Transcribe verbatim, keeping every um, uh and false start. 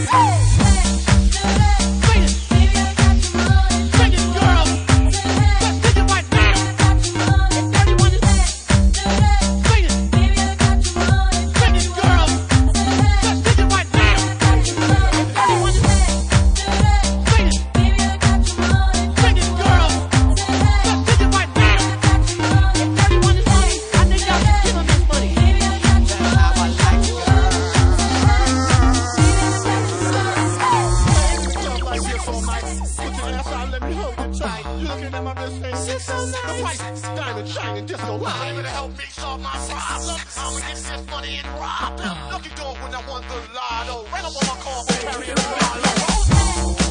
Looking at my wrist saying six oh nine. The price diamond shining disco light. Able to help me solve my problem. I'ma get this money and rob them. Looking good when I won the lotto. Ran up on my car for carrying a bottle.